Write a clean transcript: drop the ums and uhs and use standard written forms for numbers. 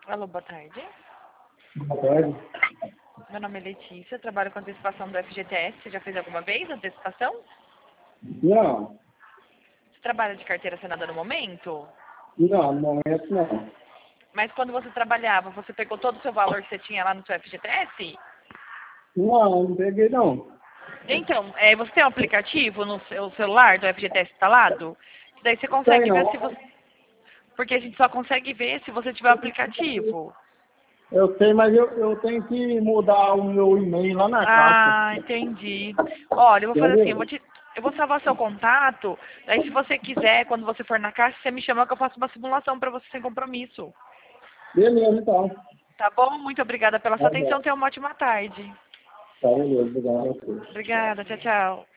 Alô, boa tarde. Boa tarde. Meu nome é Letícia, trabalho com antecipação do FGTS. Você já fez alguma vez antecipação? Não, Você trabalha de carteira assinada no momento? não, no momento não. Mas quando você trabalhava, você pegou todo o seu valor que você tinha lá no seu FGTS? Não peguei não. Então, você tem um aplicativo no seu celular do FGTS instalado? Daí você Tem consegue ver não. se você... Porque a gente só consegue ver se você tiver o aplicativo. Eu sei, mas eu tenho que mudar o meu e-mail lá na caixa. Ah, entendi. Olha, eu vou fazer assim, Entendeu? eu vou salvar seu contato, daí se você quiser, quando você for na caixa, você me chama que eu faço uma simulação para você sem compromisso. Beleza, então. Tá bom? Muito obrigada pela sua Tá atenção, bom. tenha uma ótima tarde. Tá beleza, obrigado a você. Obrigada, tchau, tchau.